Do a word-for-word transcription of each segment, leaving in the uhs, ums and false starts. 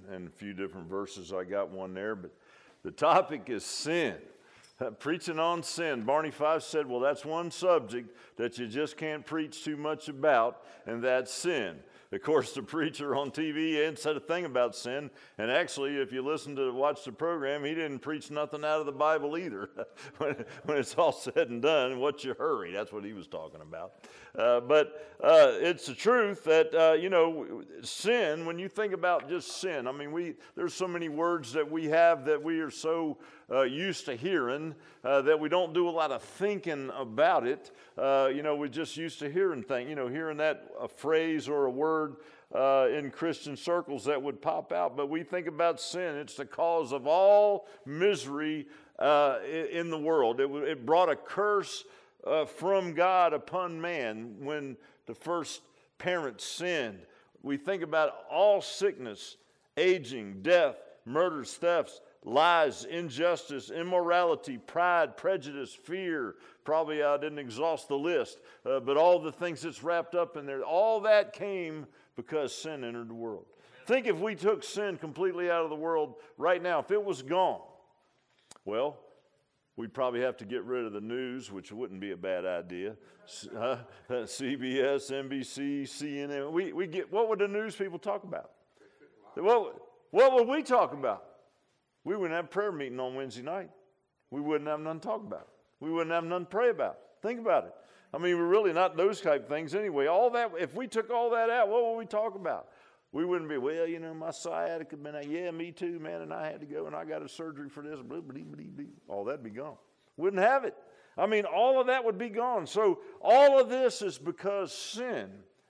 and a few different verses. I got one there, but the topic is sin. Uh, preaching on sin. Barney Fife said, well, that's one subject that you just can't preach too much about, and that's sin. Of course, the preacher on T V hadn't said a thing about sin, and actually, if you listen to watch the program, he didn't preach nothing out of the Bible either. when, when it's all said and done, what's your hurry? That's what he was talking about. Uh, but uh, it's the truth that, uh, you know, sin, when you think about just sin, I mean, we there's so many words that we have that we are so uh, used to hearing uh, that we don't do a lot of thinking about it. Uh, you know, we're just used to hearing things, you know, hearing that a phrase or a word uh, in Christian circles that would pop out. But we think about sin. It's the cause of all misery uh, in the world. It, it brought a curse uh, from God upon man when the first parent sinned. We think about all sickness, aging, death, murders, thefts, lies, injustice, immorality, pride, prejudice, fear. Probably I didn't exhaust the list, uh, but all the things that's wrapped up in there, all that came because sin entered the world. Think if we took sin completely out of the world right now, if it was gone, well, we'd probably have to get rid of the news, which wouldn't be a bad idea. Uh, C B S, N B C, C N N. We, we get, what would the news people talk about? What, what would we talk about? We wouldn't have a prayer meeting on Wednesday night. We wouldn't have nothing to talk about. We wouldn't have nothing to pray about. Think about it. I mean, we're really not those type of things anyway. All that, if we took all that out, what would we talk about? We wouldn't be, well, you know, my sciatica had been out. Yeah, me too, man, and I had to go, and I got a surgery for this. Blah, blah, blah, blah. All that'd be gone. Wouldn't have it. I mean, all of that would be gone. So all of this is because sin.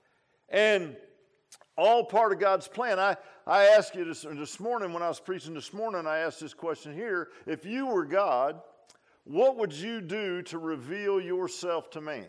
And all part of God's plan. I, I asked you this, this morning, when I was preaching this morning, I asked this question here. If you were God, what would you do to reveal yourself to man?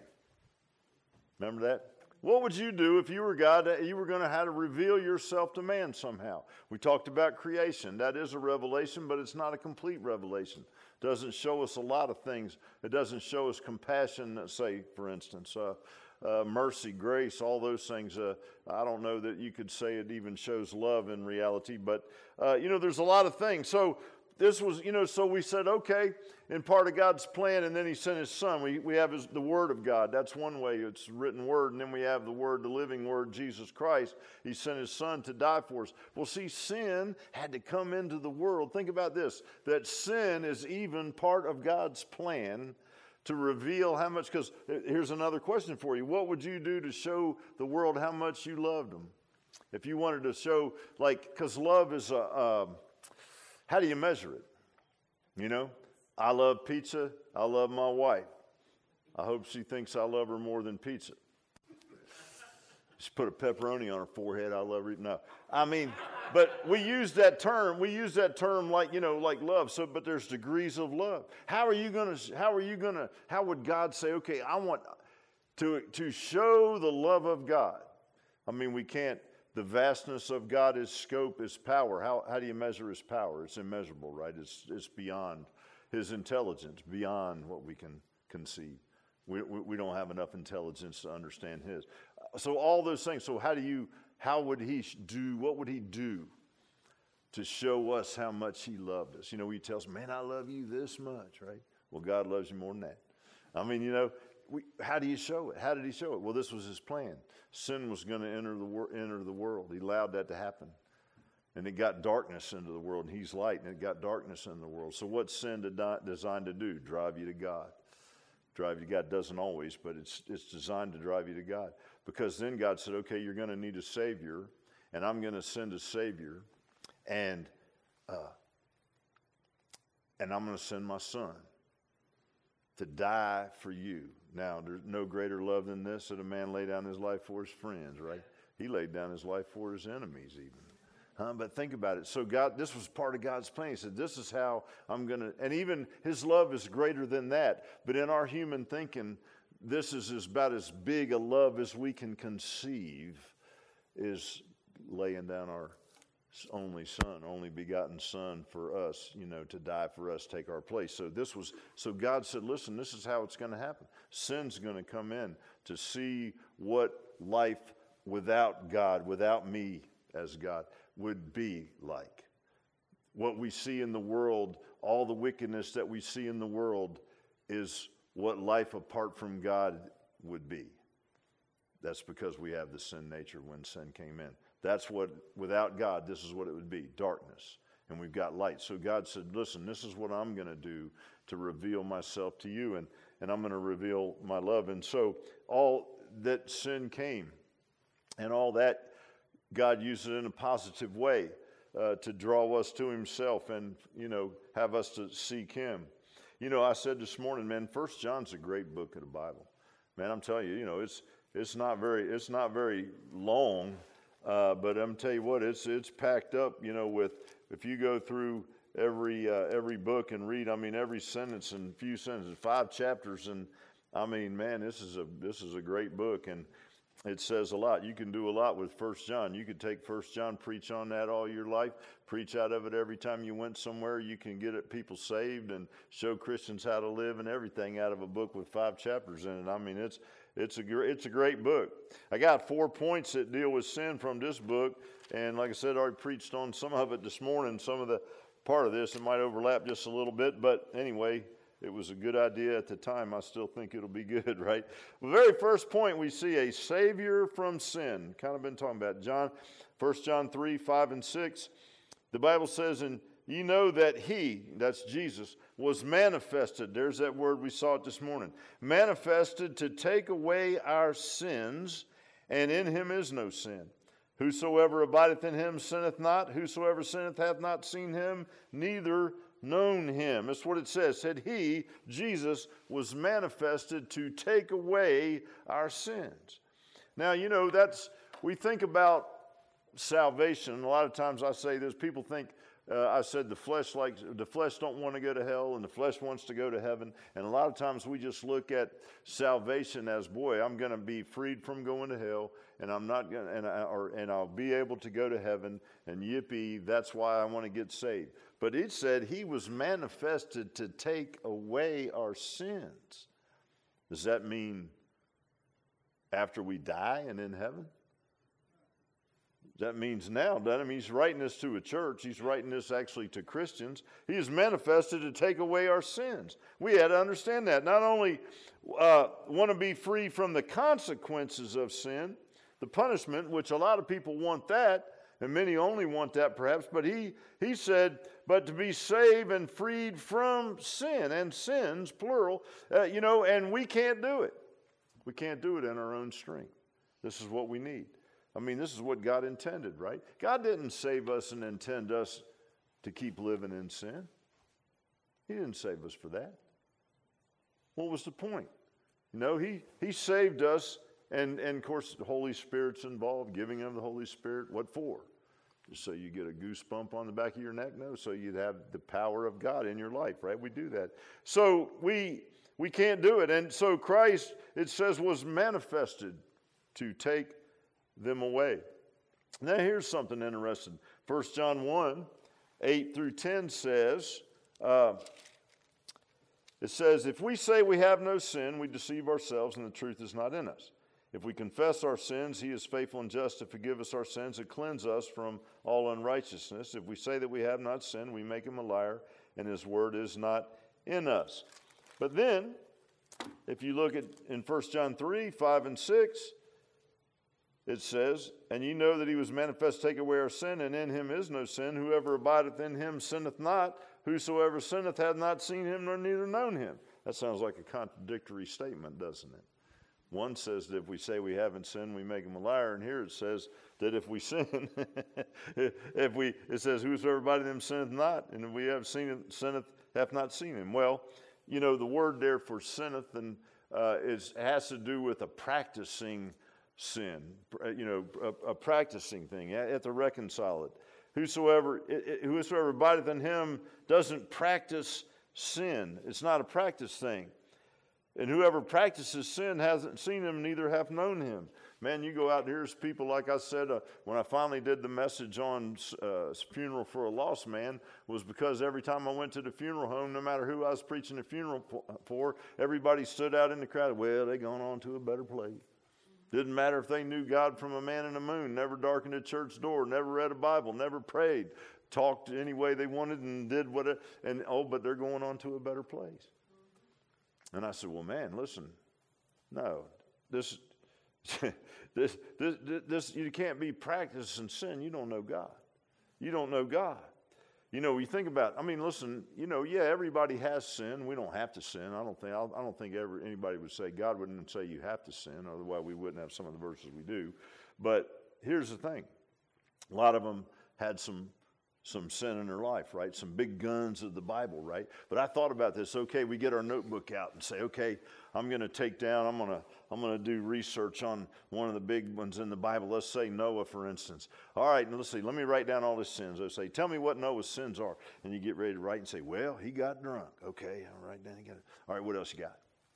Remember that? What would you do if you were God, that you were going to have to reveal yourself to man somehow? We talked about creation. That is a revelation, but it's not a complete revelation. It doesn't show us a lot of things. It doesn't show us compassion, say, for instance, uh, uh, mercy, grace, all those things. Uh, I don't know that you could say it even shows love in reality, but, uh, you know, there's a lot of things. So this was, you know, so we said, okay, in part of God's plan, and then he sent his son. We we have his, the word of God. That's one way. It's written word, and then we have the word, the living word, Jesus Christ. He sent his son to die for us. Well, see, sin had to come into the world. Think about this, that sin is even part of God's plan to reveal how much, because here's another question for you. What would you do to show the world how much you loved them? If you wanted to show, like, because love is a, uh, how do you measure it? You know, I love pizza. I love my wife. I hope she thinks I love her more than pizza. She put a pepperoni on her forehead. I love her. No, I mean, but we use that term. We use that term like, you know, like love. So, but there's degrees of love. How are you gonna? How are you gonna? How would God say, okay, I want to to show the love of God? I mean, we can't. The vastness of God, his scope, his power. How how do you measure his power? It's immeasurable, right? It's it's beyond his intelligence, beyond what we can conceive. We, we we don't have enough intelligence to understand his. So all those things. So how do you? How would he do? What would he do to show us how much he loved us? You know, he tells, "Man, I love you this much," right? Well, God loves you more than that. I mean, you know. We, how do you show it? How did he show it? Well, this was his plan. Sin was going to enter the wor- enter the world. He allowed that to happen. And it got darkness into the world, and he's light, and it got darkness into the world. So what's sin de- designed to do? Drive you to God. Drive you to God. Doesn't always, but it's it's designed to drive you to God. Because then God said, okay, you're going to need a Savior, and I'm going to send a Savior, and uh, and I'm going to send my Son to die for you. Now, there's no greater love than this, that a man lay down his life for his friends, right? He laid down his life for his enemies even. Huh? But think about it. So God, this was part of God's plan. He said, this is how I'm going to, and even his love is greater than that. But in our human thinking, this is about as big a love as we can conceive, is laying down our only son, only begotten son for us, you know, to die for us, take our place. So this was, so God said, listen, this is how it's going to happen. Sin's going to come in to see what life without God, without me as God, would be like. What we see in the world, all the wickedness that we see in the world, is what life apart from God would be. That's because we have the sin nature when sin came in. That's what, without God, this is what it would be, darkness. And we've got light. So God said, listen, this is what I'm going to do to reveal myself to you, and, and I'm going to reveal my love. And so all that sin came, and all that, God used it in a positive way uh, to draw us to himself and, you know, have us to seek him. You know, I said this morning, man, First John's a great book of the Bible. Man, I'm telling you, you know, it's it's not very it's not very long, uh, but I'm tell you what, it's it's packed up, you know, with, if you go through every uh, every book and read, I mean, every sentence and few sentences, five chapters, and I mean, man, this is a this is a great book, and it says a lot. You can do a lot with First John. You could take First John, preach on that all your life, preach out of it every time you went somewhere. You can get it, people saved and show Christians how to live and everything out of a book with five chapters in it. I mean, it's it's a it's a great book. I got four points that deal with sin from this book, and like I said, I already preached on some of it this morning. Some of the part of this, it might overlap just a little bit, but anyway, it was a good idea at the time. I still think it'll be good, right? The very first point, we see a Savior from sin. Kind of been talking about John, First John three, five, and six. The Bible says, and ye know that he, that's Jesus, was manifested. There's that word, we saw it this morning. Manifested to take away our sins, and in him is no sin. Whosoever abideth in him sinneth not. Whosoever sinneth hath not seen him, neither known him. That's what it says. Said he, Jesus, was manifested to take away our sins. Now, you know, that's, we think about salvation. A lot of times I say this, people think, uh, I said the flesh likes, the flesh don't want to go to hell and the flesh wants to go to heaven. And a lot of times we just look at salvation as, boy, I'm going to be freed from going to hell, and I'm not going to, and, I, or, and I'll be able to go to heaven, and yippee, that's why I want to get saved. But it said he was manifested to take away our sins. Does that mean after we die and in heaven? That means now, doesn't it? I mean, he's writing this to a church. He's writing this actually to Christians. He is manifested to take away our sins. We had to understand that. Not only uh, want to be free from the consequences of sin, the punishment, which a lot of people want that, and many only want that perhaps, but he, he said, but to be saved and freed from sin, and sins, plural, uh, you know, and we can't do it. We can't do it in our own strength. This is what we need. I mean, this is what God intended, right? God didn't save us and intend us to keep living in sin. He didn't save us for that. What was the point? You know, he, he saved us, and, and of course, the Holy Spirit's involved, giving him the Holy Spirit. What for? Just so you get a goosebump on the back of your neck? No, so you'd have the power of God in your life, right? We do that. So we we can't do it. And so Christ, it says, was manifested to take them away. Now here's something interesting. First John one, eight through ten says, uh, it says, if we say we have no sin, we deceive ourselves and the truth is not in us. If we confess our sins, he is faithful and just to forgive us our sins and cleanse us from all unrighteousness. If we say that we have not sinned, we make him a liar, and his word is not in us. But then, if you look at in First John three, five, and six, it says, and ye know that he was manifest to take away our sin, and in him is no sin. Whoever abideth in him sinneth not. Whosoever sinneth hath not seen him nor neither known him. That sounds like a contradictory statement, doesn't it? One says that if we say we haven't sinned, we make him a liar. And here it says that if we sin, if we, it says, whosoever abideth in him sinneth not, and if we have seen him, sinneth, hath not seen him. Well, you know, the word there for sinneth and uh, is has to do with a practicing sin, you know, a, a practicing thing. You have to reconcile it. Whosoever, it, it, whosoever abideth in him doesn't practice sin. It's not a practice thing. And whoever practices sin hasn't seen him, neither hath known him. Man, you go out, here's people, like I said, uh, when I finally did the message on uh, funeral for a lost man, was because every time I went to the funeral home, no matter who I was preaching the funeral for, everybody stood out in the crowd. Well, they gone on to a better place. Didn't matter if they knew God from a man in the moon, never darkened a church door, never read a Bible, never prayed, talked any way they wanted and did what it, and oh, but they're going on to a better place. And I said, well, man, listen, no, this, this, this, this, you can't be practicing sin. You don't know God. You don't know God. You know, you think about, I mean, listen, you know, yeah, everybody has sin. We don't have to sin. I don't think, I don't think ever anybody would say, God wouldn't say you have to sin, otherwise we wouldn't have some of the verses we do. But here's the thing. A lot of them had some some sin in their life, right? Some big guns of the Bible, right? But I thought about this. Okay, we get our notebook out and say, okay, I'm going to take down, I'm going to I'm going to do research on one of the big ones in the Bible. Let's say Noah, for instance. All right, and let's see, let me write down all his sins. Let's say, tell me what Noah's sins are. And you get ready to write and say, well, he got drunk. Okay, all right, then he got it. All right, what else you got?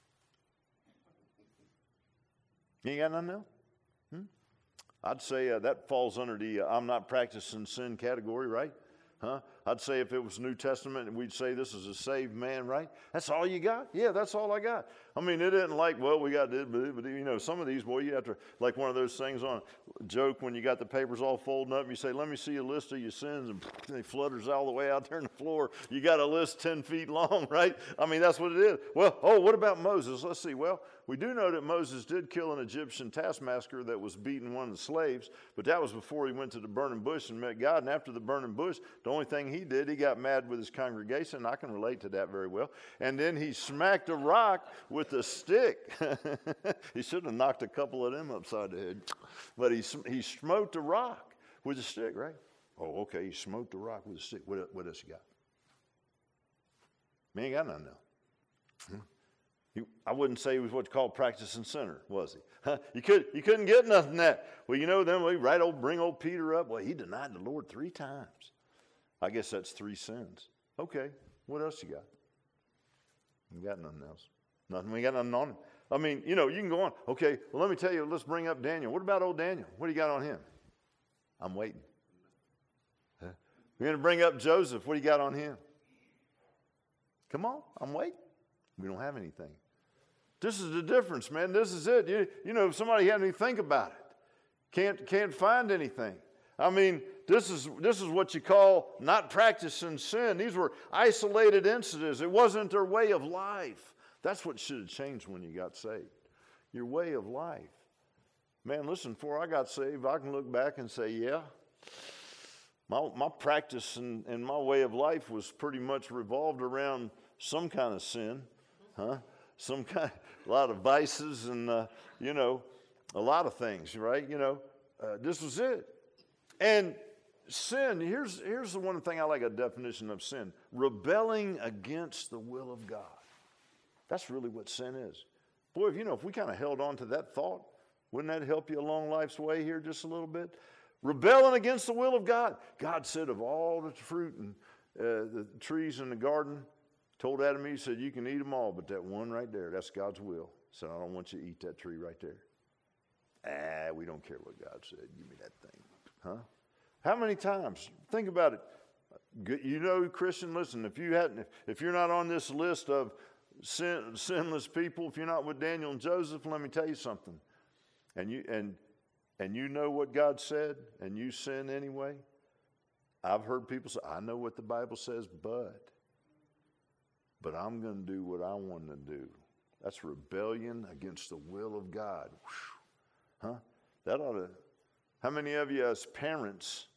You ain't got nothing else? Hmm? I'd say uh, that falls under the uh, I'm not practicing sin category, right? Huh? I'd say if it was New Testament, we'd say this is a saved man, right? That's all you got? Yeah, that's all I got. I mean, it isn't like, well, we got this, but, but you know, some of these, boy, you have to, like one of those things on a joke when you got the papers all folding up, and you say, let me see a list of your sins, and it flutters all the way out there on the floor. You got a list ten feet long, right? I mean, that's what it is. Well, oh, what about Moses? Let's see. Well, we do know that Moses did kill an Egyptian taskmaster that was beating one of the slaves, but that was before he went to the burning bush and met God. And after the burning bush, the only thing he did, he got mad with his congregation. I can relate to that very well. And then he smacked a rock with a stick. He should have knocked a couple of them upside the head. But he he smote the rock with a stick, right? Oh, okay, he smoked the rock with a stick. What, what else you got? Man, ain't got nothing else. Hmm? He, I wouldn't say he was what you call practicing sinner, was he? Huh? You, could, you couldn't get nothing that. Well, you know, then we right old, bring old Peter up. Well, he denied the Lord three times. I guess that's three sins. Okay, what else you got? You got nothing else. Nothing. We got nothing on him. I mean, you know, you can go on. Okay, well, let me tell you, let's bring up Daniel. What about old Daniel? What do you got on him? I'm waiting. Huh? We're going to bring up Joseph. What do you got on him? Come on, I'm waiting. We don't have anything. This is the difference, man. This is it. You, you know, if somebody had me think about it, can't can't find anything. I mean, this is this is what you call not practicing sin. These were isolated incidents. It wasn't their way of life. That's what should have changed when you got saved. Your way of life. Man, listen, before I got saved, I can look back and say, yeah, my my practice and, and my way of life was pretty much revolved around some kind of sin. Huh? Some kind, a lot of vices and, uh, you know, a lot of things, right? You know, uh, this was it. And sin, here's, here's the one thing I like a definition of sin. Rebelling against the will of God. That's really what sin is. Boy, if you know, if we kind of held on to that thought, wouldn't that help you along life's way here just a little bit? Rebelling against the will of God. God said of all the fruit and uh, the trees in the garden, told Adam, he said, you can eat them all, but that one right there, that's God's will. So I don't want you to eat that tree right there. Ah, we don't care what God said. Give me that thing. Huh? How many times? Think about it. You know, Christian, listen, if you hadn't, if you're not on this list of sin, sinless people, if you're not with Daniel and Joseph, let me tell you something. And you and and you know what God said, and you sin anyway. I've heard people say, I know what the Bible says, but but I'm going to do what I want to do. That's rebellion against the will of God. Whew. Huh? That ought to, how many of you as parents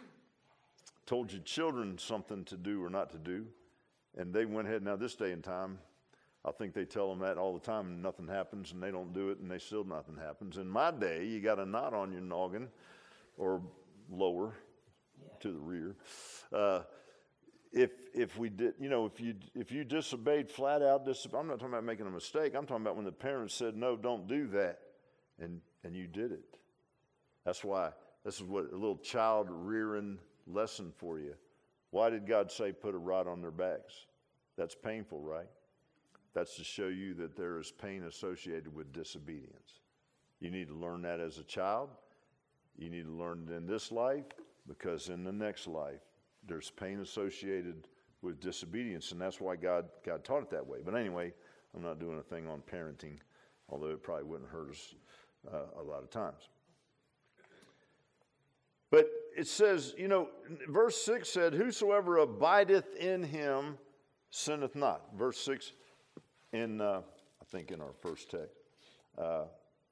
told your children something to do or not to do, and they went ahead, now this day and time, I think they tell them that all the time, and nothing happens, and they don't do it, and they still nothing happens. In my day, you got a knot on your noggin, or lower, yeah, to the rear. Uh, If if we did, you know, if you if you disobeyed flat out, disobeyed, I'm not talking about making a mistake. I'm talking about when the parents said, no, don't do that, and and you did it. That's why, this is what a little child rearing lesson for you. Why did God say put a rod on their backs? That's painful, right? That's to show you that there is pain associated with disobedience. You need to learn that as a child. You need to learn it in this life, because in the next life, there's pain associated with disobedience, and that's why God, God taught it that way. But anyway, I'm not doing a thing on parenting, although it probably wouldn't hurt us uh, a lot of times. But it says, you know, verse six said, whosoever abideth in him sinneth not. Verse six in, uh, I think in our first text. Uh,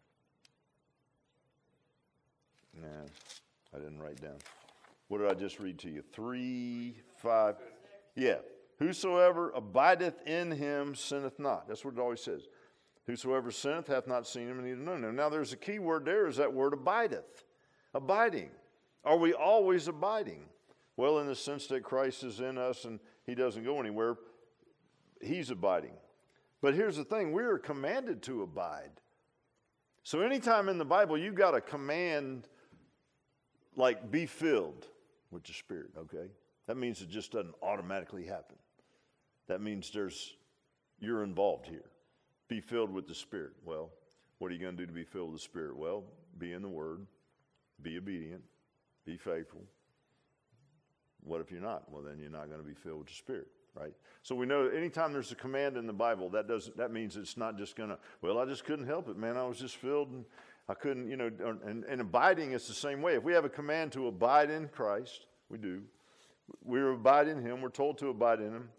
nah, I didn't write down. What did I just read to you? Three, five. Yeah. Whosoever abideth in him sinneth not. That's what it always says. Whosoever sinneth hath not seen him and neither known him. Now there's a key word there, is that word abideth. Abiding. Are we always abiding? Well, in the sense that Christ is in us and he doesn't go anywhere, he's abiding. But here's the thing, we are commanded to abide. So anytime in the Bible you've got a command like be filled with the Spirit, okay? That means it just doesn't automatically happen. That means there's you're involved here. Be filled with the Spirit. Well, what are you going to do to be filled with the Spirit? Well, be in the Word, be obedient, be faithful. What if you're not? Well, then you're not going to be filled with the Spirit, right? So we know anytime there's a command in the Bible, that doesn't that means it's not just going to, well, I just couldn't help it, man. I was just filled and I couldn't, you know, and, and abiding is the same way. If we have a command to abide in Christ, we do. We're abide in him. We're told to abide in him.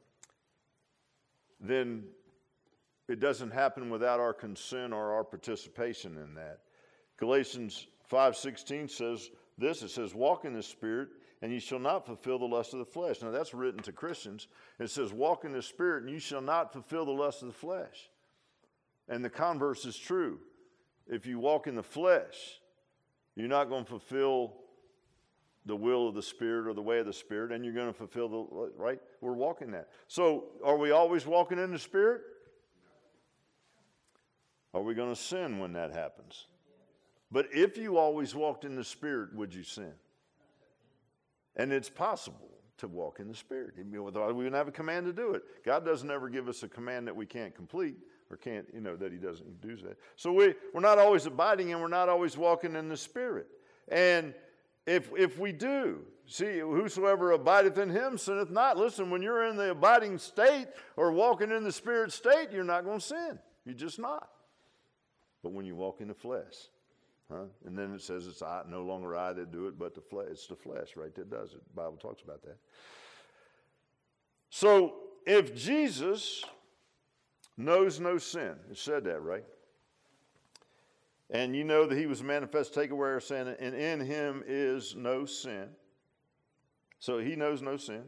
Then it doesn't happen without our consent or our participation in that. Galatians five sixteen says this. It says, walk in the Spirit, and you shall not fulfill the lust of the flesh. Now that's written to Christians. It says, walk in the Spirit, and you shall not fulfill the lust of the flesh. And the converse is true. If you walk in the flesh, you're not going to fulfill the will of the Spirit or the way of the Spirit, and you're going to fulfill the, right? We're walking that. So are we always walking in the Spirit? Are we going to sin when that happens? But if you always walked in the Spirit, would you sin? And it's possible to walk in the Spirit. We wouldn't have a command to do it. God doesn't ever give us a command that we can't complete or can't, you know, that he doesn't do that. So we, we're not always abiding and we're not always walking in the Spirit. And if if we do, see, whosoever abideth in him sinneth not. Listen, when you're in the abiding state or walking in the Spirit state, you're not going to sin. You're just not. But when you walk in the flesh, huh? And then it says it's I, no longer I that do it, but the flesh. It's the flesh, right, that does it. The Bible talks about that. So if Jesus knows no sin, it said that, right? And you know that he was manifest to take away our sin, and in him is no sin. So he knows no sin.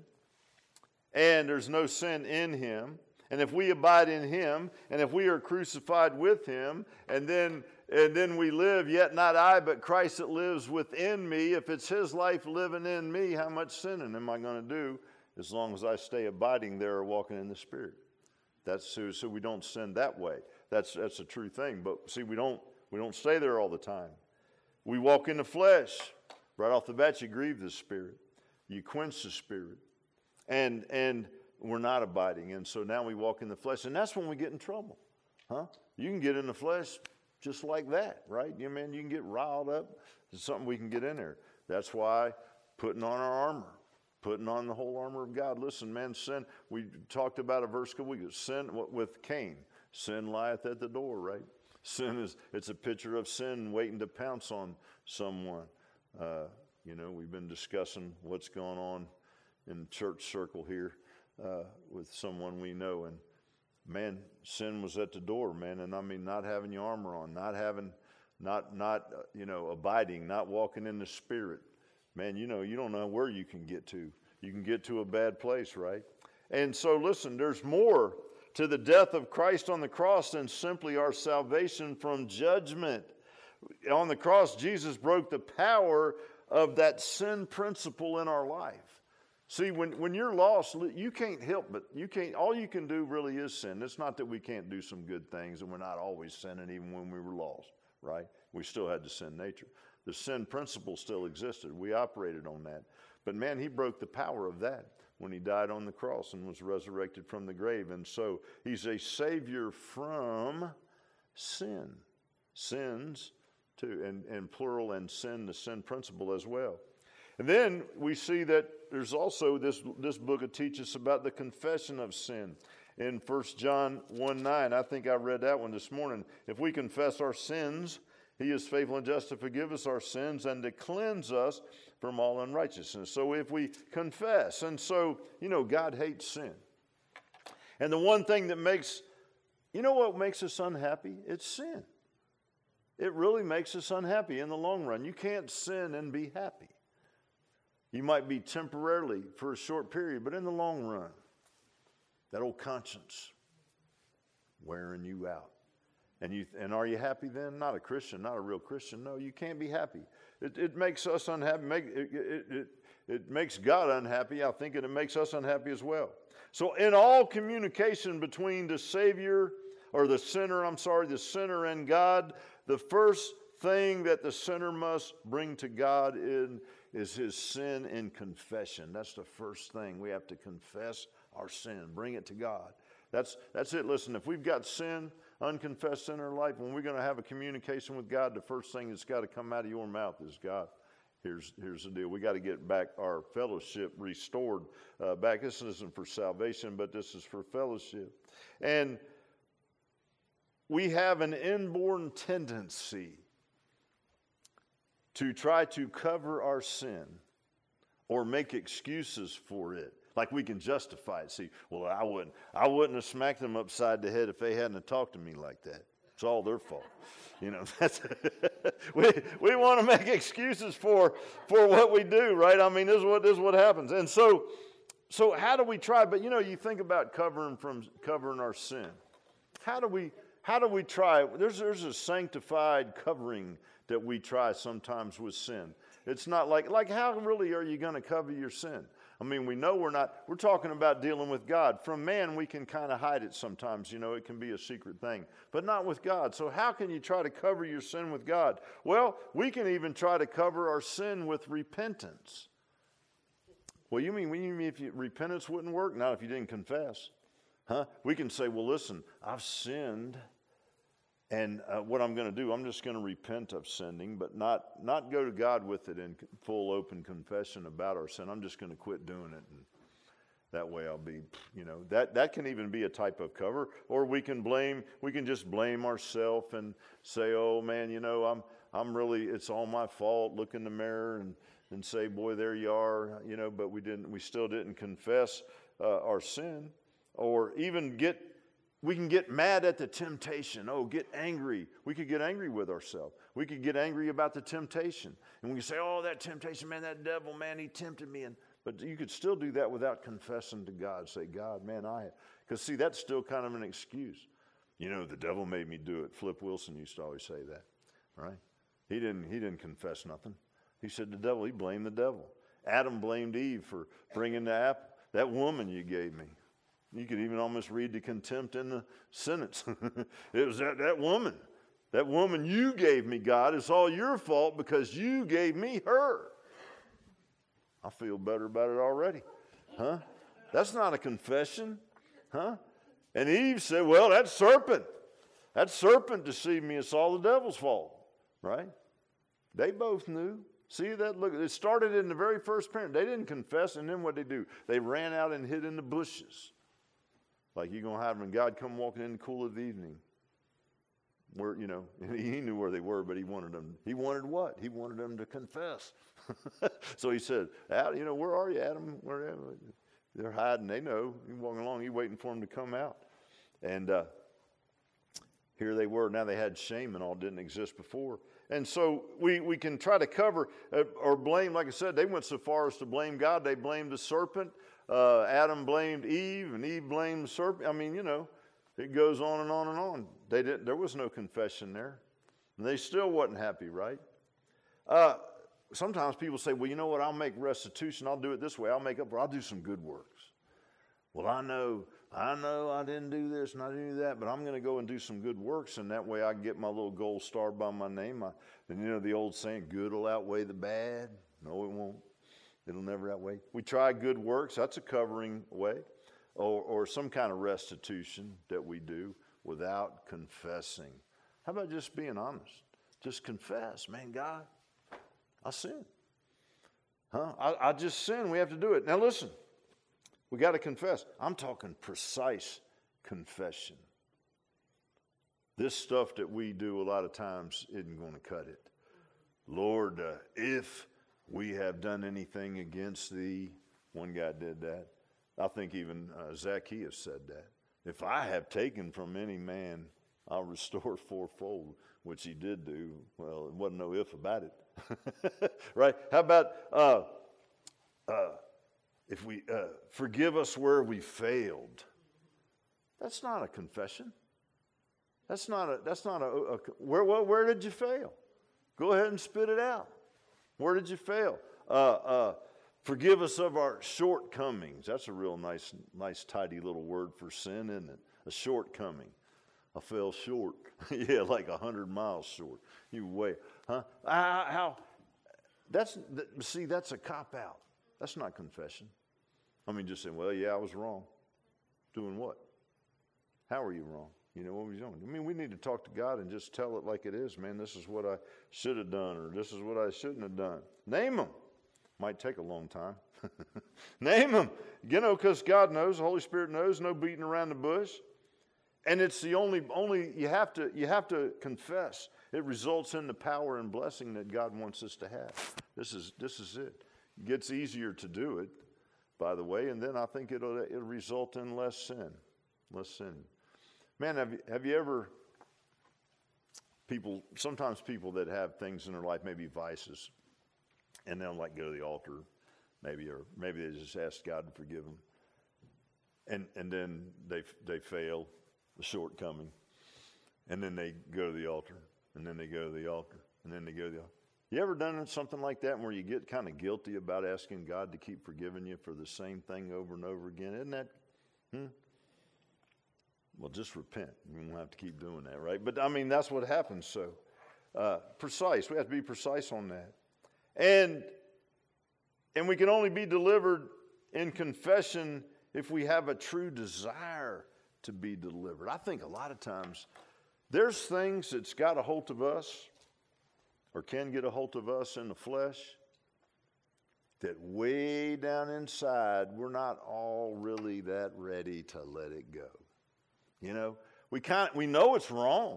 And there's no sin in him. And if we abide in him, and if we are crucified with him, and then and then we live, yet not I, but Christ that lives within me, if it's his life living in me, how much sinning am I going to do as long as I stay abiding there or walking in the Spirit? That's so, so we don't sin that way. That's that's a true thing. But see, we don't we don't stay there all the time. We walk in the flesh. Right off the bat, you grieve the Spirit. You quench the Spirit. And and we're not abiding. And so now we walk in the flesh. And that's when we get in trouble. Huh? You can get in the flesh just like that, right? You man, you can get riled up. It's something we can get in there. That's why putting on our armor, putting on the whole armor of God. Listen, man, sin, we talked about a verse a couple weeks ago, sin with Cain. Sin lieth at the door, right? Sin is, it's a picture of sin waiting to pounce on someone. Uh, you know, we've been discussing what's going on in the church circle here uh, with someone we know. And man, sin was at the door, man. And I mean, not having your armor on, not having, not, not, uh, you know, abiding, not walking in the Spirit. Man, you know, you don't know where you can get to. You can get to a bad place, right? And so listen, there's more to the death of Christ on the cross than simply our salvation from judgment. On the cross, Jesus broke the power of that sin principle in our life. See, when, when you're lost, you can't help but, you can't, all you can do really is sin. It's not that we can't do some good things and we're not always sinning even when we were lost, right? We still had the sin nature. The sin principle still existed. We operated on that. But man, he broke the power of that when he died on the cross and was resurrected from the grave. And so he's a savior from sin. Sins, too, and, and plural, and sin, the sin principle as well. And then we see that there's also this, this book that teaches about the confession of sin. In First John one nine, I think I read that one this morning. If we confess our sins, He is faithful and just to forgive us our sins and to cleanse us from all unrighteousness. So if we confess, and so, you know, God hates sin. And the one thing that makes, you know what makes us unhappy? It's sin. It really makes us unhappy in the long run. You can't sin and be happy. You might be temporarily for a short period, but in the long run, that old conscience wearing you out. And you and are you happy then? Not a Christian, not a real Christian. No, you can't be happy. It, it makes us unhappy. Make, it, it, it, it makes God unhappy, I think, and it makes us unhappy as well. So in all communication between the Savior, or the sinner, I'm sorry, the sinner and God, the first thing that the sinner must bring to God in is his sin in confession. That's the first thing. We have to confess our sin, bring it to God. That's, that's it. Listen, if we've got sin, unconfessed sin in our life, when we're going to have a communication with God, the first thing that's got to come out of your mouth is, God, here's, here's the deal. We got to get back our fellowship restored uh, back. This isn't for salvation, but this is for fellowship. And we have an inborn tendency to try to cover our sin or make excuses for it. Like we can justify it. See, well, I wouldn't, I wouldn't have smacked them upside the head if they hadn't have talked to me like that. It's all their fault. You know, that's we we want to make excuses for for what we do, right? I mean, this is what this is what happens. And so, so how do we try? But you know, you think about covering from covering our sin. How do we how do we try? There's there's a sanctified covering that we try sometimes with sin. It's not like like how really are you going to cover your sin? I mean, we know we're not, we're talking about dealing with God. From man, we can kind of hide it sometimes. You know, it can be a secret thing, but not with God. So how can you try to cover your sin with God? Well, we can even try to cover our sin with repentance. Well, you mean, you mean if you, repentance wouldn't work? Not if you didn't confess. Huh? We can say, well, listen, I've sinned. And uh, what I'm going to do, I'm just going to repent of sinning, but not not go to God with it in full open confession about our sin. I'm just going to quit doing it, and that way I'll be, you know, that, that can even be a type of cover. Or we can blame, we can just blame ourselves and say, oh man, you know, I'm I'm really, it's all my fault. Look in the mirror and and say, boy, there you are, you know. But we didn't, we still didn't confess uh, our sin, or even get. We can get mad at the temptation. Oh, get angry. We could get angry with ourselves. We could get angry about the temptation. And we can say, oh, that temptation, man, that devil, man, he tempted me. And But you could still do that without confessing to God. Say, God, man, I... Because, see, that's still kind of an excuse. You know, the devil made me do it. Flip Wilson used to always say that, right? He didn't, he didn't confess nothing. He said the devil, he blamed the devil. Adam blamed Eve for bringing the apple. That woman you gave me. You could even almost read the contempt in the sentence. It was that, that woman. That woman you gave me, God. It's all your fault because you gave me her. I feel better about it already. Huh? That's not a confession. Huh? And Eve said, well, that serpent. That serpent deceived me. It's all the devil's fault. Right? They both knew. See that? Look, it started in the very first parent. They didn't confess, and then what did they do? They ran out and hid in the bushes. Like you're going to have them, and God come walking in the cool of the evening. Where, you know, he knew where they were, but he wanted them. He wanted what? He wanted them to confess. So he said, Adam, you know, where are you, Adam? Where are you? They're hiding. They know. He's walking along. He's waiting for them to come out. And uh, here they were. Now they had shame and all didn't exist before. And so we, we can try to cover uh, or blame, like I said, they went so far as to blame God. They blamed the serpent. Uh, Adam blamed Eve, and Eve blamed the serpent. I mean, you know, it goes on and on and on. They didn't. There was no confession there. And they still wasn't happy, right? Uh, sometimes people say, well, you know what, I'll make restitution. I'll do it this way. I'll make up, or I'll do some good works. Well, I know, I know I didn't do this and I didn't do that, but I'm going to go and do some good works, and that way I can get my little gold star by my name. I, and you know the old saying, good will outweigh the bad. No, it won't. It'll never outweigh. We try good works. That's a covering way. Or, or some kind of restitution that we do without confessing. How about just being honest? Just confess. Man, God, I sin. Huh? I, I just sin. We have to do it. Now listen, we got to confess. I'm talking precise confession. this stuff that we do a lot of times isn't going to cut it. Lord, uh, if we have done anything against thee, one guy did that. I think even uh, Zacchaeus said that. If I have taken from any man, I'll restore fourfold, which he did do. Well, it wasn't no if about it. Right? How about uh, uh, if we uh, forgive us where we failed? That's not a confession. That's not a, that's not a, a where, where, where did you fail? Go ahead and spit it out. Where did you fail? Uh, uh, forgive us of our shortcomings. That's a real nice, nice, tidy little word for sin, isn't it? A shortcoming. I fell short. Yeah, like a hundred miles short. You way, huh? How, how? That's see, that's a cop out. That's not confession. I mean, just saying, well, yeah, I was wrong. Doing what? How are you wrong? You know, what was wrong? I mean, we need to talk to God and just tell it like it is, man. This is what I should have done, or this is what I shouldn't have done. Name them. Might take a long time. Name them. You know, because God knows, the Holy Spirit knows, no beating around the bush. And it's the only, only you have to, you have to confess. It results in the power and blessing that God wants us to have. This is, this is it. It gets easier to do it, by the way, and then I think it'll, it'll result in less sin, less sin. Man, have you, have you ever, people, sometimes people that have things in their life, maybe vices, and they'll like go to the altar, maybe, or maybe they just ask God to forgive them, and and then they they fail, the shortcoming, and then they go to the altar, and then they go to the altar, and then they go to the altar. You ever done something like that where you get kind of guilty about asking God to keep forgiving you for the same thing over and over again? Isn't that, hmm? Well, just repent. You won't have to keep doing that, right? But, I mean, that's what happens. So, uh, precise. We have to be precise on that. And, and we can only be delivered in confession if we have a true desire to be delivered. I think a lot of times there's things that's got a hold of us or can get a hold of us in the flesh that way down inside we're not all really that ready to let it go. You know, we can't, we know it's wrong.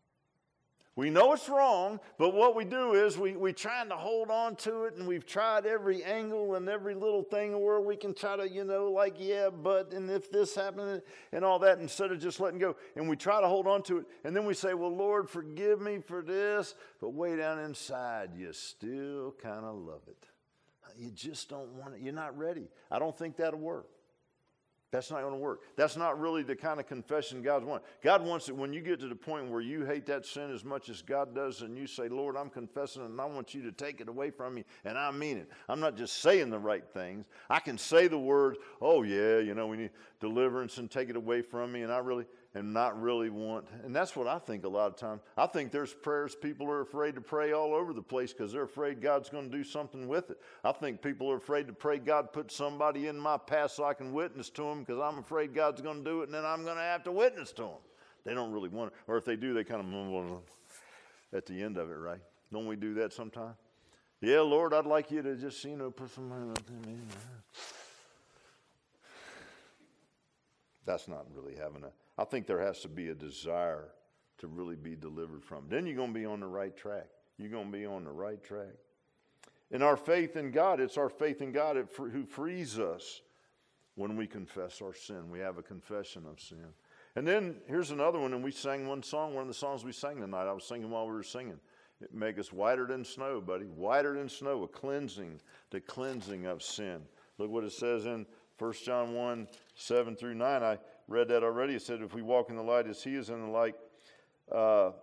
We know it's wrong, but what we do is we, we trying to hold on to it, and we've tried every angle and every little thing where we can try to, you know, like, yeah, but, and if this happened and all that, instead of just letting go. And we try to hold on to it, and then we say, well, Lord, forgive me for this. But way down inside, you still kind of love it. You just don't want it. You're not ready. I don't think that'll work. That's not going to work. That's not really the kind of confession God wants. God wants it when you get to the point where you hate that sin as much as God does, and you say, Lord, I'm confessing it, and I want you to take it away from me, and I mean it. I'm not just saying the right things. I can say the words, oh, yeah, you know, we need deliverance and take it away from me, and I really and not really want. And that's what I think a lot of times. I think there's prayers people are afraid to pray all over the place because they're afraid God's going to do something with it. I think people are afraid to pray, God, put somebody in my past so I can witness to them, because I'm afraid God's going to do it, and then I'm going to have to witness to them. They don't really want it. Or if they do, they kind of mumble at the end of it, right? Don't we do that sometime? Yeah, Lord, I'd like you to just, you know, put some money in me. That's not really having a, I think there has to be a desire to really be delivered from. Then you're going to be on the right track. You're going to be on the right track. In our faith in God, it's our faith in God who frees us when we confess our sin. We have a confession of sin. And then here's another one, and we sang one song, one of the songs we sang tonight. I was singing while we were singing. It make us whiter than snow, buddy. Whiter than snow, a cleansing, the cleansing of sin. Look what it says in First John one, seven through nine. I read that already. It said, if we walk in the light as he is in the light, uh,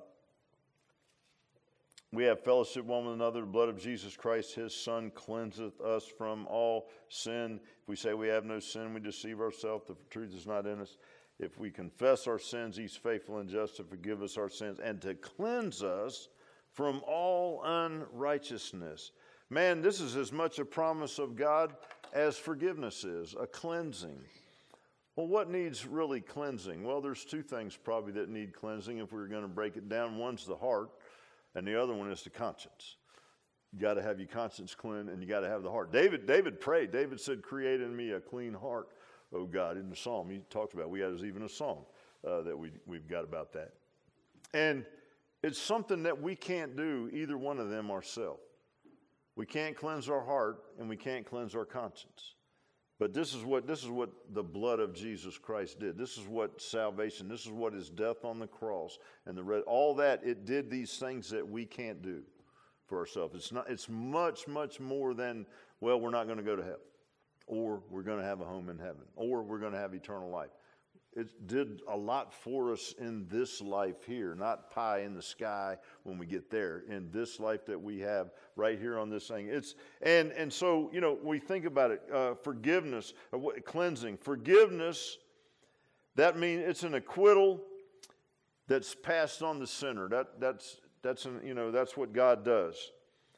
we have fellowship one with another. The blood of Jesus Christ, his Son, cleanseth us from all sin. If we say we have no sin, we deceive ourselves. The truth is not in us. If we confess our sins, he's faithful and just to forgive us our sins and to cleanse us from all unrighteousness. Man, this is as much a promise of God as forgiveness is, a cleansing. Well, what needs really cleansing? Well, there's two things probably that need cleansing if we were going to break it down. One's the heart, and the other one is the conscience. You got to have your conscience clean, and you got to have the heart. David, David prayed. David said, create in me a clean heart, O God, in the psalm. He talked about it. We had even a song uh, that we, we've got about that. And it's something that we can't do, either one of them, ourselves. We can't cleanse our heart, and we can't cleanse our conscience. But this is what this is what the blood of Jesus Christ did. This is what salvation, this is what his death on the cross and the red, all that, it did these things that we can't do for ourselves. It's not it's much, much more than, well, we're not going to go to heaven, or we're going to have a home in heaven, or we're going to have eternal life. It did a lot for us in this life here, not pie in the sky when we get there. In this life that we have right here on this thing, it's and and so you know we think about it. Uh, forgiveness, uh, what, cleansing, forgiveness. That means it's an acquittal that's passed on the sinner. That that's that's an, you know that's what God does,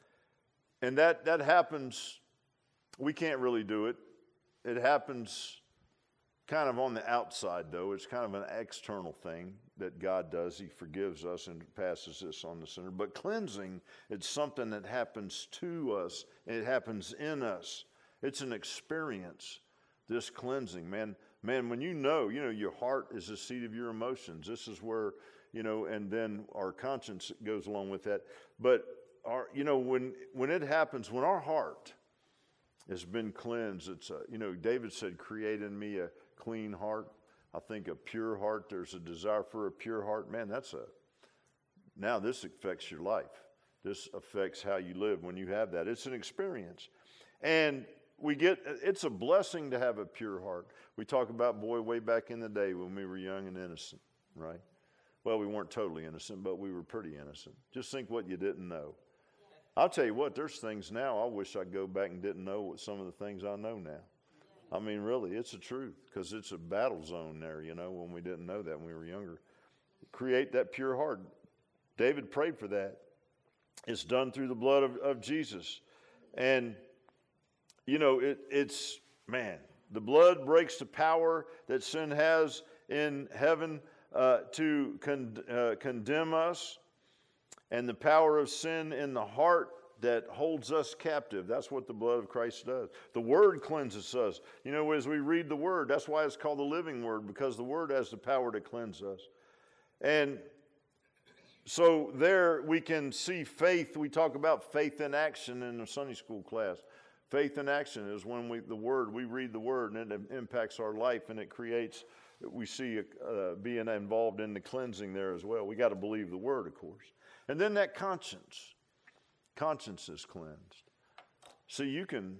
and that that happens. We can't really do it. It happens kind of on the outside, though. It's kind of an external thing that God does. He forgives us and passes this on the sinner. But cleansing, it's something that happens to us, and it happens in us. It's an experience, this cleansing. Man, man, when you know, you know, your heart is the seat of your emotions. This is where, you know, and then our conscience goes along with that. But, our, you know, when when it happens, when our heart has been cleansed, it's, a, you know, David said, create in me a clean heart. I think a pure heart, there's a desire for a pure heart. Man, that's a, now this affects your life. This affects how you live when you have that. It's an experience. And we get, it's a blessing to have a pure heart. We talk about, boy, way back in the day when we were young and innocent, right? Well, we weren't totally innocent, but we were pretty innocent. Just think what you didn't know. I'll tell you what, there's things now I wish I'd go back and didn't know what some of the things I know now. I mean, really, it's the truth, because it's a battle zone there, you know, when we didn't know that when we were younger. Create that pure heart. David prayed for that. It's done through the blood of, of Jesus. And, you know, it, it's, man, the blood breaks the power that sin has in heaven uh, to con- uh, condemn us, and the power of sin in the heart that holds us captive. That's what the blood of Christ does. The Word cleanses us. You know, as we read the Word, that's why it's called the living Word, because the Word has the power to cleanse us. And so there we can see faith. We talk about faith in action in the Sunday school class. Faith in action is when we the Word, we read the Word, and it impacts our life, and it creates, we see uh, being involved in the cleansing there as well. We got to believe the Word, of course. And then that conscience. Conscience is cleansed. So you can,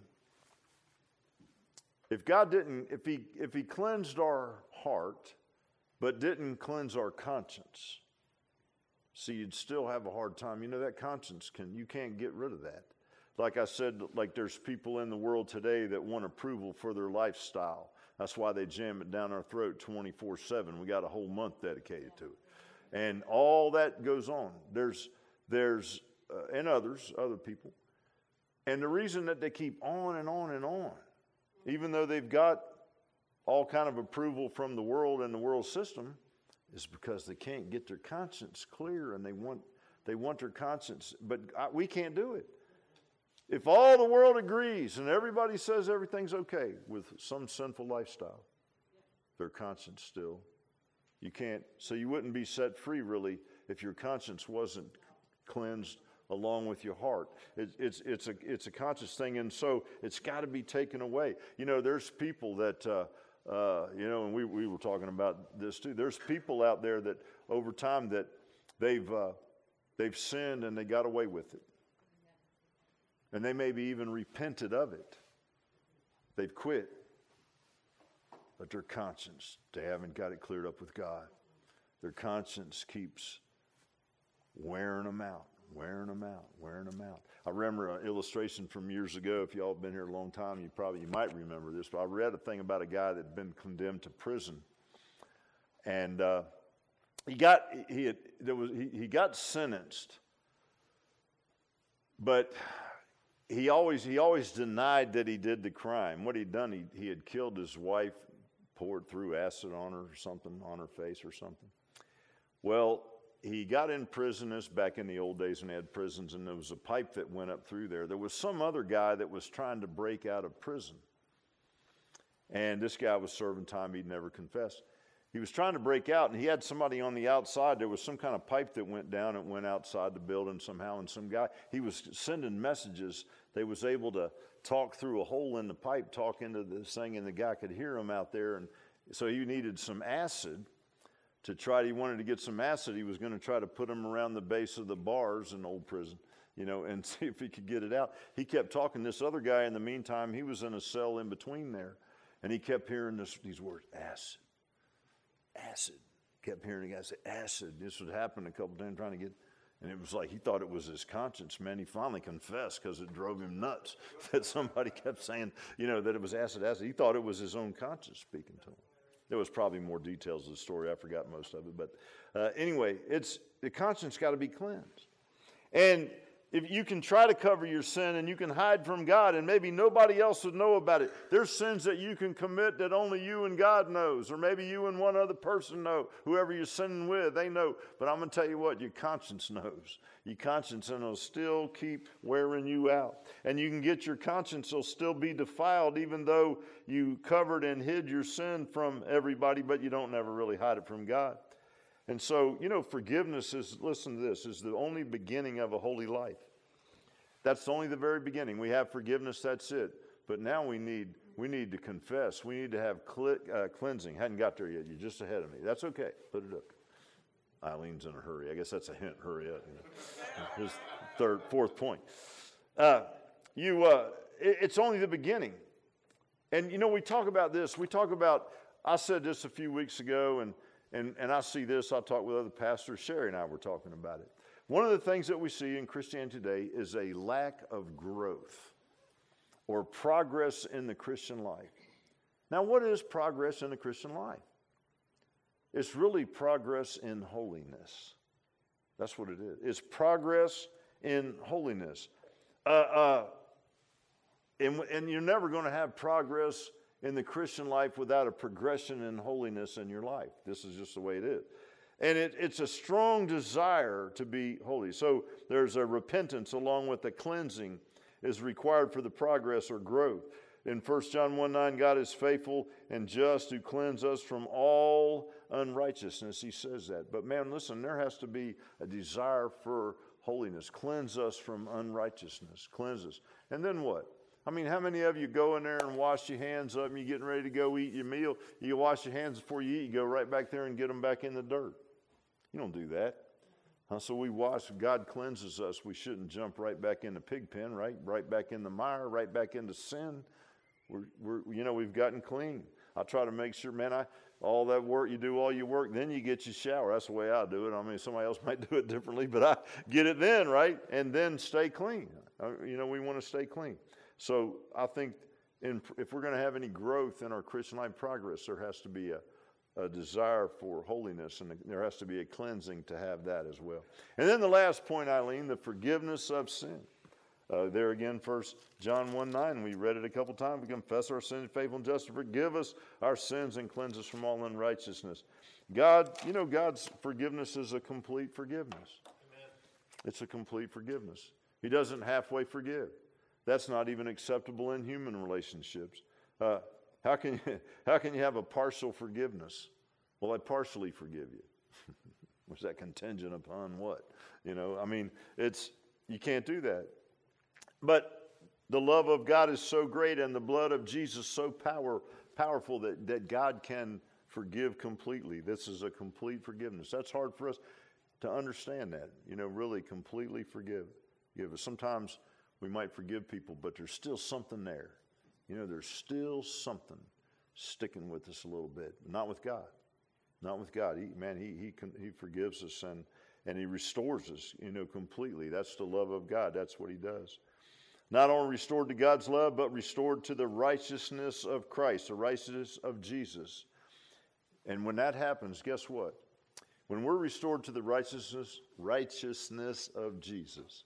if God didn't, if he, if he cleansed our heart, but didn't cleanse our conscience, see, you'd still have a hard time. You know, that conscience can, you can't get rid of that. Like I said, like there's people in the world today that want approval for their lifestyle. That's why they jam it down our throat twenty-four seven. We got a whole month dedicated to it. And all that goes on. There's, there's, Uh, and others, other people. And the reason that they keep on and on and on, even though they've got all kind of approval from the world and the world system, is because they can't get their conscience clear, and they want they want their conscience, but I, we can't do it. If all the world agrees and everybody says everything's okay with some sinful lifestyle, their conscience still, you can't, so you wouldn't be set free really if your conscience wasn't cleansed along with your heart. It, it's it's a it's a conscious thing, and so it's got to be taken away. You know, there's people that uh, uh, you know, and we we were talking about this too. There's people out there that over time that they've uh, they've sinned and they got away with it, and they maybe even repented of it. They've quit, but their conscience, they haven't got it cleared up with God. Their conscience keeps wearing them out. Wearing them out, wearing them out. I remember an illustration from years ago. If y'all have been here a long time, you probably you might remember this. But I read a thing about a guy that had been condemned to prison, and uh, he got he had, there was he, he got sentenced, but he always he always denied that he did the crime. What he'd done, he he had killed his wife, poured through acid on her or something, on her face or something. Well, he got in prison, this back in the old days when they had prisons, and there was a pipe that went up through there. There was some other guy that was trying to break out of prison. And this guy was serving time. He'd never confessed. he was trying to break out, and he had somebody on the outside. There was some kind of pipe that went down and went outside the building somehow, and some guy, he was sending messages. They was able to talk through a hole in the pipe, talk into this thing, and the guy could hear him out there. And so he needed some acid to try. He wanted to get some acid. He was going to try to put him around the base of the bars in the old prison, you know, and see if he could get it out. He kept talking. This other guy, in the meantime, he was in a cell in between there, and he kept hearing this, these words, acid, acid. Kept hearing the guy say, acid. This would happen a couple times trying to get, and it was like he thought it was his conscience, man. He finally confessed because it drove him nuts that somebody kept saying, you know, that it was acid, acid. He thought it was his own conscience speaking to him. There was probably more details of the story. I forgot most of it. But uh, anyway, it's the conscience got to be cleansed. And if you can try to cover your sin and you can hide from God and maybe nobody else would know about it. There's sins that you can commit that only you and God knows, or maybe you and one other person know. Whoever you're sinning with, they know. But I'm going to tell you what, your conscience knows. Your conscience, and it'll still keep wearing you out. And you can get your conscience, will still be defiled even though you covered and hid your sin from everybody, but you don't never really hide it from God. And so, you know, forgiveness is, listen to this, is the only beginning of a holy life. That's only the very beginning. We have forgiveness, that's it. But now we need we need to confess. We need to have cl- uh, cleansing. Hadn't got there yet. You're just ahead of me. That's okay. Put it up. Eileen's in a hurry. I guess that's a hint. Hurry up. You know. His third, fourth point. Uh, you, uh, it, it's only the beginning. And, you know, we talk about this. We talk about, I said this a few weeks ago, and And, and I see this, I talk with other pastors. Sherry and I were talking about it. One of the things that we see in Christianity today is a lack of growth or progress in the Christian life. Now, what is progress in the Christian life? It's really progress in holiness. That's what it is. It's progress in holiness. Uh, uh, and, and you're never going to have progress in the Christian life without a progression in holiness in your life. This is just the way it is. And it, it's a strong desire to be holy. So there's a repentance along with the cleansing is required for the progress or growth. In First John one nine, God is faithful and just to cleanse us from all unrighteousness. He says that. But man, listen, there has to be a desire for holiness. Cleanse us from unrighteousness. Cleanse us. And then what? I mean, how many of you go in there and wash your hands up and you're getting ready to go eat your meal? You wash your hands before you eat, you go right back there and get them back in the dirt. You don't do that. Huh? So we wash, God cleanses us. We shouldn't jump right back in the pig pen, right? Right back in the mire, right back into sin. We're, we're, you know, we've gotten clean. I try to make sure, man, I all that work, you do all your work, then you get your shower. That's the way I do it. I mean, somebody else might do it differently, but I get it then, right? And then stay clean. Uh, you know, we want to stay clean. So I think in, if we're going to have any growth in our Christian life progress, there has to be a, a desire for holiness, and there has to be a cleansing to have that as well. And then the last point, Eileen, the forgiveness of sin. Uh, there again, First John one nine, we read it a couple times. We confess our sins, faithful and just to forgive us our sins and cleanse us from all unrighteousness. God, you know, God's forgiveness is a complete forgiveness. Amen. It's a complete forgiveness. He doesn't halfway forgive. That's not even acceptable in human relationships. Uh, how can you, how can you have a partial forgiveness? Well, I partially forgive you. Was that contingent upon what? You know, I mean, it's you can't do that. But the love of God is so great and the blood of Jesus so power, powerful that, that God can forgive completely. This is a complete forgiveness. That's hard for us to understand that, you know, really completely forgive. Give us. Sometimes we might forgive people, but there's still something there. You know, there's still something sticking with us a little bit. Not with God. Not with God. He, man, he, he, he forgives us and, and he restores us, you know, completely. That's the love of God. That's what he does. Not only restored to God's love, but restored to the righteousness of Christ, the righteousness of Jesus. And when that happens, guess what? When we're restored to the righteousness, righteousness of Jesus,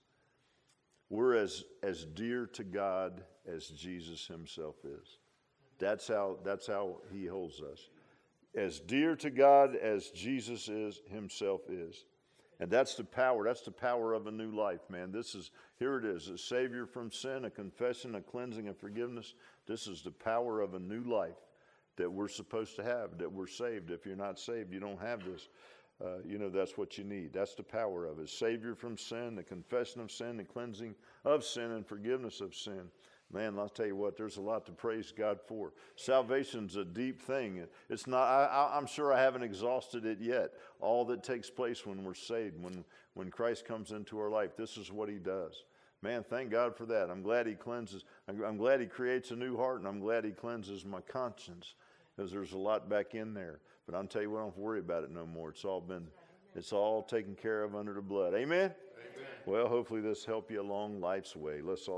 we're as, as dear to God as Jesus himself is. That's how, that's how he holds us. As dear to God as Jesus is himself is. And that's the power. That's the power of a new life, man. This is, here it is, a Savior from sin, a confession, a cleansing, and forgiveness. This is the power of a new life that we're supposed to have, that we're saved. If you're not saved, you don't have this. Uh, you know, that's what you need. That's the power of it. Savior from sin, the confession of sin, the cleansing of sin, and forgiveness of sin. Man, I'll tell you what, there's a lot to praise God for. Salvation's a deep thing. It's not, I, I'm sure I haven't exhausted it yet. All that takes place when we're saved, when, when Christ comes into our life, this is what he does. Man, thank God for that. I'm glad he cleanses, I'm, I'm glad he creates a new heart, and I'm glad he cleanses my conscience, because there's a lot back in there. But I'll tell you what, I don't have to worry about it no more. It's all been, it's all taken care of under the blood. Amen? Amen. Well, hopefully this helped you along life's way. Let's all